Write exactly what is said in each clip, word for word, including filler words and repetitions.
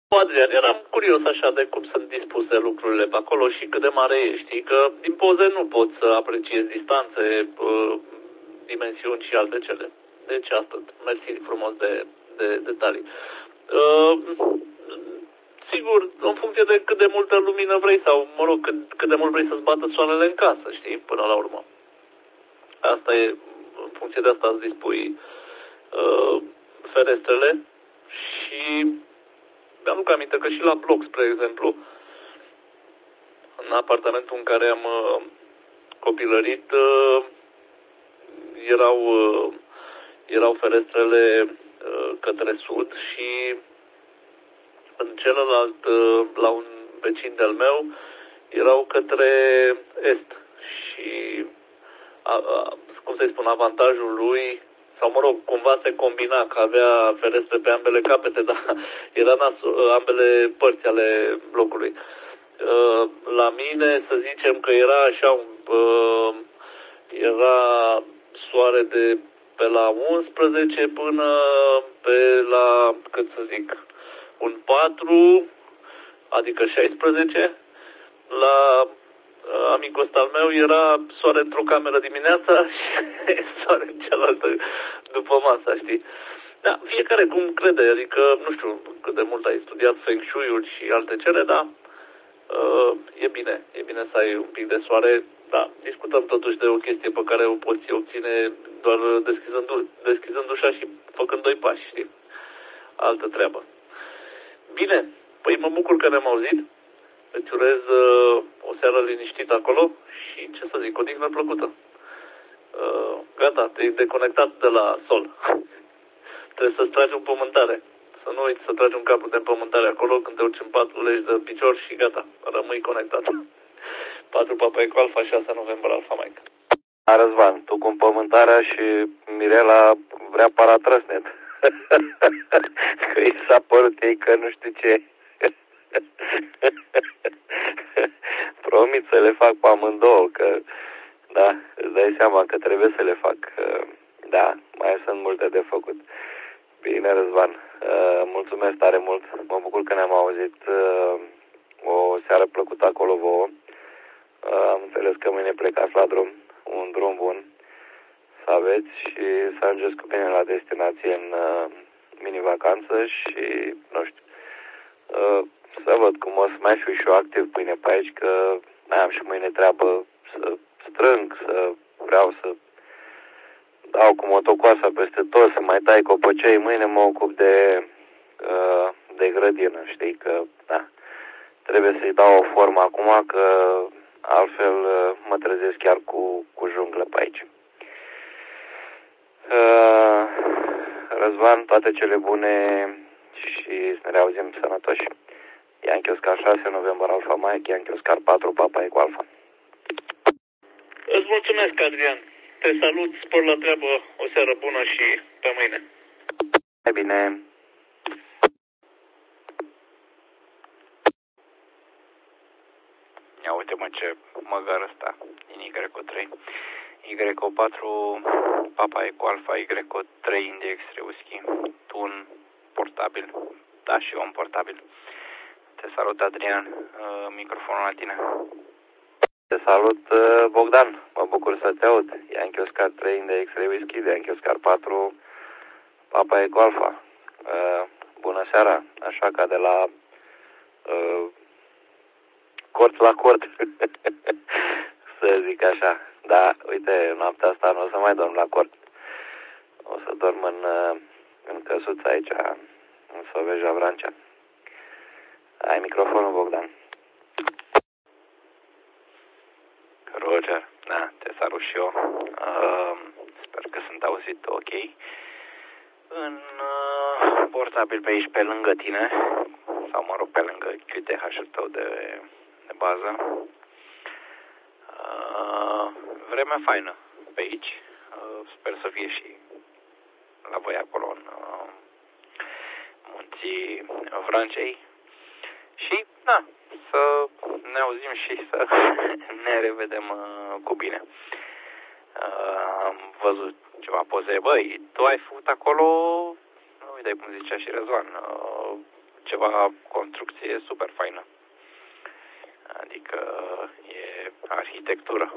Adrian, eram curios așa de cum sunt dispuse lucrurile pe acolo și cât de mare e, știi, că din poze nu poți să apreciezi distanțe, dimensiuni și alte cele. Deci asta, mersi frumos de, de detalii. Uh, sigur, în funcție de cât de multă lumină vrei sau, mă rog, cât, cât de mult vrei să-ți bată soarele în casă, știi, până la urmă. Asta e, în funcție de asta îți dispui uh, ferestrele și mi-aduc aminte că și la bloc, spre exemplu, în apartamentul în care am uh, copilărit, uh, erau, uh, erau ferestrele uh, către sud și în celălalt, uh, la un vecin de-al meu, erau către est. Și, a, a, cum să-i spun, avantajul lui, sau mă rog, cumva se combina că avea ferestre pe ambele capete, dar era nasul, ambele părți ale blocului. Uh, la mine, să zicem că era așa, uh, era soare de pe la unsprezece până pe la, cât să zic, un patru, adică șaisprezece. La uh, amicul ăsta al meu era soare într-o cameră dimineața și soare în cealaltă după masa, știi? Da, fiecare cum crede, adică, nu știu cât de mult ai studiat Feng Shui-ul și alte cele, dar uh, e bine, e bine să ai un pic de soare. Da, discutăm totuși de o chestie pe care o poți obține doar deschizând, deschizând ușa și făcând doi pași, știi? Altă treabă. Bine, păi mă bucur că ne-am auzit. Îți urez uh, o seară liniștită acolo și, ce să zic, o dignă plăcută. Uh, gata, te-ai deconectat de la sol. Trebuie să-ți tragi o pământare. Să nu uiți să tragi un capul de pământare acolo când te urci în pat, legi de picior și gata, rămâi conectat. patru Papa Eco Alfa, șase November Alfa Mike. Răzvan, tu cu pământarea și Mirela vrea paratrăsnet. Că i s-a părut ei că nu știu ce. Promit să le fac pe amândouă, că da, îți dai seama că trebuie să le fac. Da, mai sunt multe de făcut. Bine, Răzvan, mulțumesc tare mult. Mă bucur că ne-am auzit. O seară plăcută acolo vouă. Am înțeles că mâine plecați la drum, un drum bun să aveți și să ajungeți cu bine la destinație în mini-vacanță și, nu știu, să văd cum o să mai fiu și eu activ pâine pe aici, că mai am și mâine treabă să strâng, să vreau să dau cu motocoasa peste tot, să mai tai copăcei. Mâine mă ocup de, de grădină, știi, că da, trebuie să-i dau o formă acum, că altfel mă trezesc chiar cu, cu junglă pe aici. Răzvan, toate cele bune și să ne reauzim sănătoși. Yankee Oscar șase, November Alfa Mike, Yankee Oscar patru, Papa Eco Alfa. Îți mulțumesc, Adrian. Te salut, spor la treabă, o seară bună și pe mâine. E bine. Ia uite-mă ce măgar ăsta, din Y O trei. Y O patru, Papa Eco Alfa, Y O trei, India X-ray Whisky, tun portabil, da, și om portabil. Te salut, Adrian, microfonul la tine. Te salut, Bogdan, mă bucur să te aud. Yankee Oscar trei, India X-ray Whisky, Yankee Oscar patru, Papa Eco Alfa. Bună seara, așa ca de la uh, cort la cort, să zic așa. Da, uite, noaptea asta nu o să mai dorm la cort. O să dorm în, în căsuță aici, în Soveja Vrancea. Ai microfonul, Bogdan. Roger, da, te salut și eu. Uh, sper că sunt auzit ok. În uh, portabil pe aici, pe lângă tine, sau mă rog, pe lângă Q T H-ul tău de, de bază. Uh, vremea faină pe aici. Uh, sper să fie și la voi acolo în uh, munții Vrancei. Și, da, să ne auzim și să ne revedem uh, cu bine. Uh, am văzut ceva poze. Băi, tu ai făcut acolo, uite cum zicea și Răzvan, uh, ceva construcție super faină. Adică e arhitectură.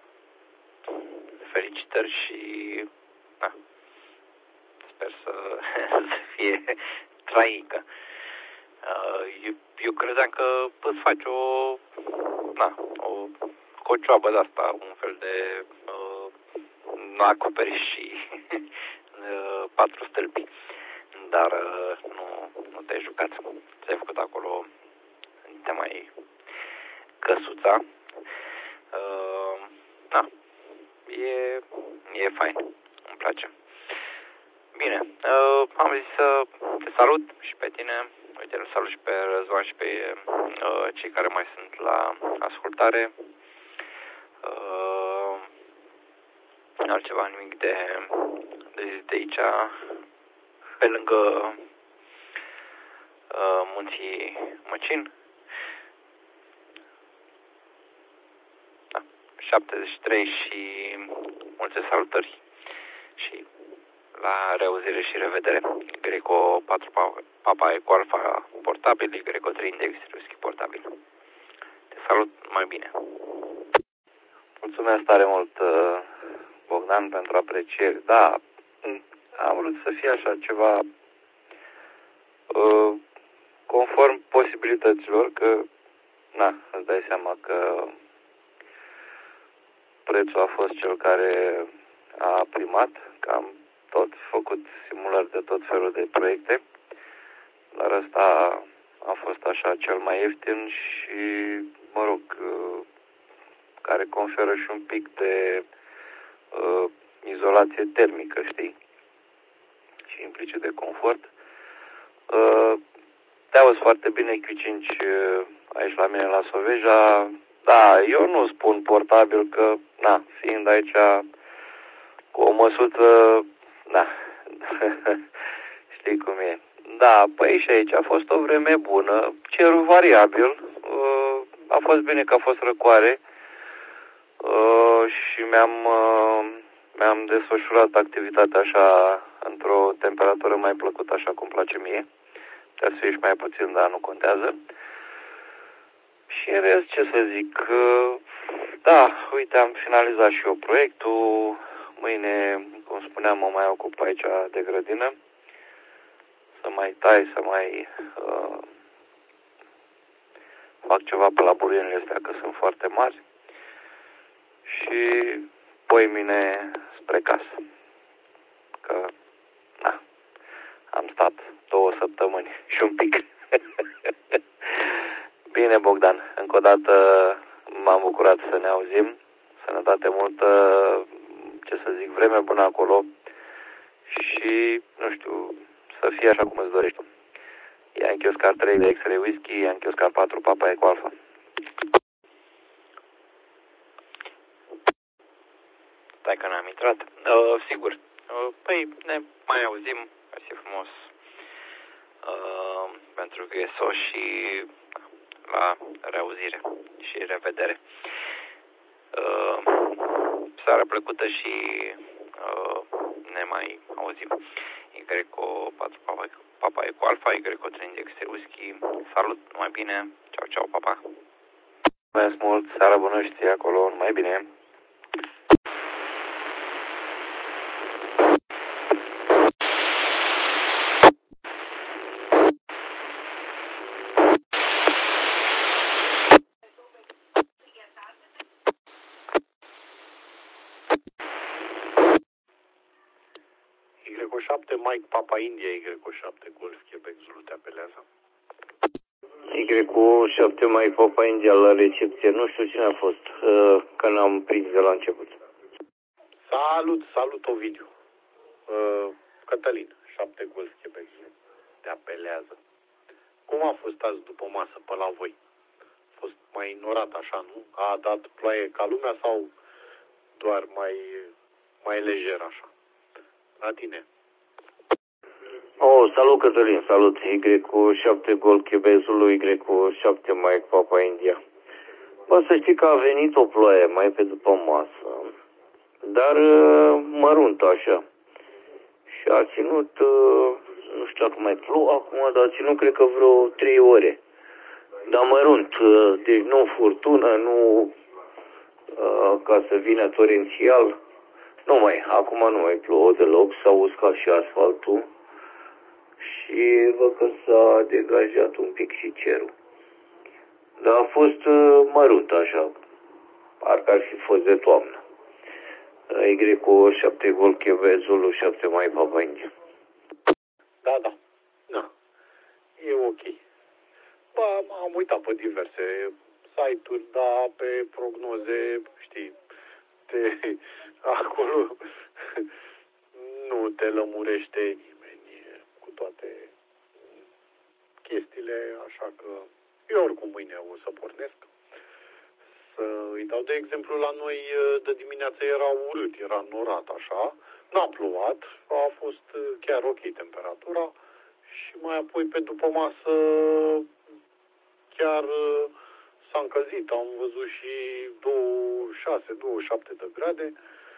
Felicitări și da, sper să, să fie traică. Eu, eu credeam că îți faci o, na, o cocioabă de asta, un fel de uh, acoperiș și uh, patru stâlpi. Dar uh, nu, nu te-ai jucat. Ți-ai făcut acolo, te mai căsuța. Uh, da, e, e fain. Îmi place. Bine, uh, am zis să te salut și pe tine. Uite, îl salut și pe Răzvan și pe uh, cei care mai sunt la ascultare. Uh, altceva nimic de, de zis de aici. Pe lângă uh, munții Măcin. Da, șaptezeci și trei și multe salutări. Și la reauzire și revedere. Greco patru Papa Eco Alfa portabil, Greco trei Index Whisky portabil. Te salut, mai bine. Mulțumesc tare mult, Bogdan, pentru aprecieri. Da, am vrut să fie așa ceva uh, conform posibilităților, că, na, îți dai seama că prețul a fost cel care a primat, că am tot făcut simulări de tot felul de proiecte, dar ăsta a fost așa cel mai ieftin și, mă rog, uh, care conferă și un pic de uh, izolație termică, știi? Și implicit de confort. Uh, te auzi foarte bine, Q cinci, uh, aici la mine la Soveja. Da, eu nu spun portabil că, na, fiind aici cu o măsuță, na, știi cum e. Da, păi și aici a fost o vreme bună, cerul variabil, uh, a fost bine că a fost răcoare uh, și mi-am uh, mi-am desfășurat activitatea așa într-o temperatură mai plăcută, așa cum place mie. Trebuie să fie și mai puțin, dar nu contează. Și în rest, ce să zic, uh, da, uite, am finalizat și eu proiectul. Mâine, cum spuneam, mă mai ocup aici de grădină. Să mai tai, să mai uh, fac ceva pe la buruienile astea, că sunt foarte mari. Și poimine spre casă. Că, na, am stat două săptămâni și un pic. Bine, Bogdan, încă o dată m-am bucurat să ne auzim. Sănătate multă, ce să zic, vreme bună acolo. Și, nu știu, să fie așa cum îți dorești tu. Yankee Oscar trei de X-Ray Whisky, Yankee Oscar patru Papa Eco Alfa. Stai că n-am intrat. Uh, sigur. Uh, păi, ne mai auzim. Mersi frumos. Uh, pentru că e so și la reauzire și revedere. Uh, seara plăcută și uh, ne mai auzim. Greco patru Papa, Papa Eco Alfa, Greco trei Index Whisky. Salut, numai bine. Ceau, ceau, papa. Mulțumesc mult, seara bună și ție acolo, numai bine. Y șapte Mike Papa India, Y șapte Golf Quebec Zulu te apelează. Y șapte Mike Papa India la recepție, nu știu cine a fost, uh, că n-am prins de la început. Salut, salut Ovidiu. Uh, Cătălin, șapte Golf Quebec Zulu te apelează. Cum a fost azi după masă pe la voi? A fost mai ignorat așa, nu? A dat ploaie ca lumea sau doar mai, mai lejer așa? La tine. Oh, salut Cătălin, salut. Y șapte Gold Quebec Zulu, Y șapte Mike Papa India. Bă, să știi că a venit o ploaie mai pe după masă, dar măruntă așa. Și a ținut, nu știu, știu dacă mai plouă acum, dar ținut cred că vreo trei ore. Dar mărunt, deci nu furtună, nu ca să vină torențial. Nu mai, acum nu mai plouă deloc, s-a uscat și asfaltul și văd că s-a degajat un pic și cerul. Dar a fost mărunt așa, parcă ar fi fost de toamnă. Y cu șapte Golf Quebec Zulu șapte mai Papa India. Da, da. Da. E ok. Bă, am uitat pe diverse site-uri, dar pe prognoze, știi, te, acolo nu te lămurește nimeni cu toate chestiile, așa că eu oricum mâine o să pornesc. Să îi dau de exemplu, la noi de dimineață era urât, era norat așa, n-a plouat, a fost chiar ok temperatura și mai apoi pe după masă chiar s-a încălzit, am văzut și douăzeci și șase douăzeci și șapte de grade.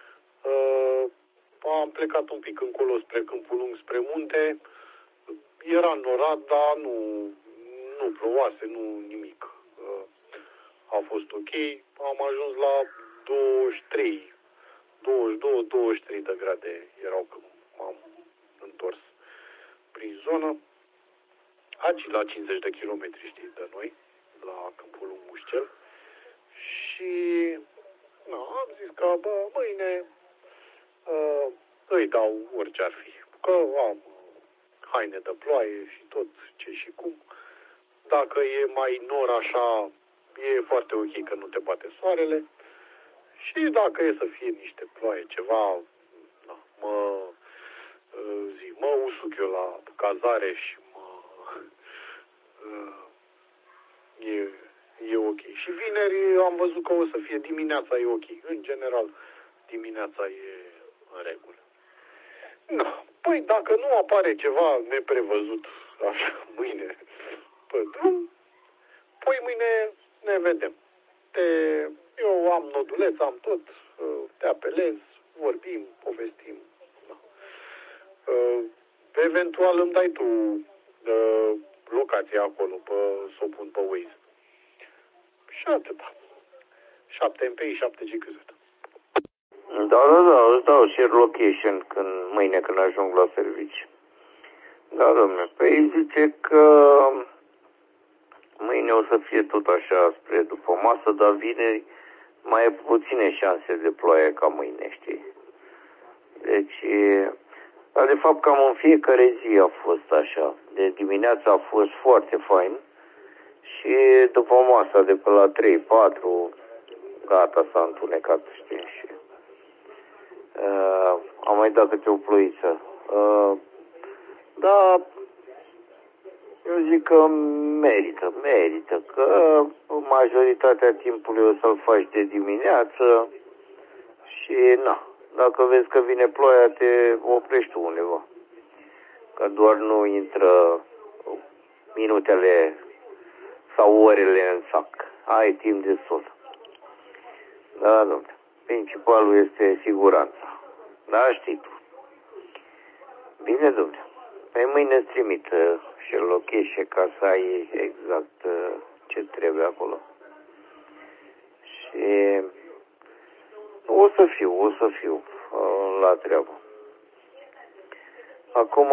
Am plecat un pic încolo spre Câmpul Lung, spre munte, era norat, dar nu, nu plouase, nu nimic. A fost ok, am ajuns la douăzeci și trei, douăzeci și doi douăzeci și trei de grade erau când m-am întors prin zonă. Aici la cincizeci de kilometri, știi, de noi, la Câmpul Lung Mușcel. Și na, am zis că, bă, mâine uh, îi dau orice ar fi. Că am haine de ploaie și tot ce și cum. Dacă e mai nor așa, e foarte ok că nu te bate soarele. Și dacă e să fie niște ploaie, ceva, na, mă zi, mă usuc eu la cazare și mă e, e ok. Și vineri am văzut că o să fie dimineața, e ok. În general, dimineața e în regulă. Na, păi dacă nu apare ceva neprevăzut așa mâine pe drum, păi mâine ne vedem. Te, eu am noduleț, am tot, te apelez, vorbim, povestim. Da. Eventual îmi dai tu uh, locația acolo, pe, să o pun pe Waze. Și atâta. șapte M P I, șapte G Q Z. Da, da, da, îți dau share location când, mâine când ajung la serviciu. Da, domnule, păi zice că mâine o să fie tot așa spre după masă, dar vineri mai e puține șanse de ploaie ca mâine, știi? Deci, dar de fapt cam în fiecare zi a fost așa. De dimineața a fost foarte fain și după masa de pe la trei patru gata, s-a întunecat, știi? Și uh, am mai dat câte o ploiță. Uh, da, eu zic că merită, merită, că majoritatea timpului o să-l faci de dimineață și na, dacă vezi că vine ploaia, te oprești tu undeva. Că doar nu intră minutele sau orele în sac. Ai timp de sol. Da, domnule. Principalul este siguranța. Da, știi tu. Bine, domnule. Pe mâine îți trimit și location ca să ai exact ce trebuie acolo. Și o să fiu, o să fiu la treabă. Acum,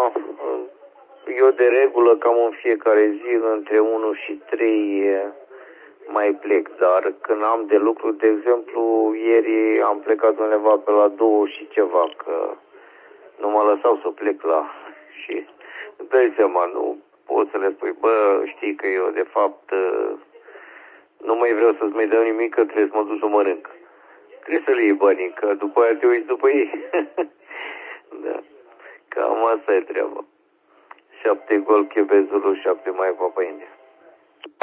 eu de regulă, cam în fiecare zi, între unu și trei mai plec, dar când am de lucru, de exemplu, ieri am plecat undeva pe la două și ceva, că nu mă lăsau să plec la... și îți dai seama, nu poți să le spui, bă, știi că eu, de fapt, nu mai vreau să-ți mai dau nimic, că trebuie să mă duc să mănânc. Trebuie să le iei banii, că după aia te uiți după ei. Da. Cam asta e treaba. șapte Golf Quebec Zulu, șapte mai Papa India.